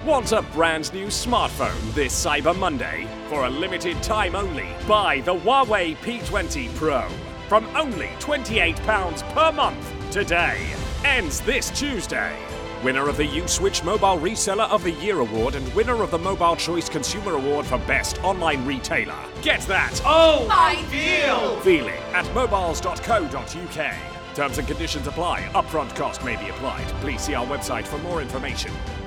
Want a brand new smartphone this Cyber Monday? For a limited time only, buy the Huawei P20 Pro from only £28 per month today. Ends this Tuesday. Winner of the U-Switch Mobile Reseller of the Year Award and winner of the Mobile Choice Consumer Award for Best Online Retailer. Get that ideal feeling at mobiles.co.uk. Terms and conditions apply. Upfront cost may be applied. Please see our website for more information.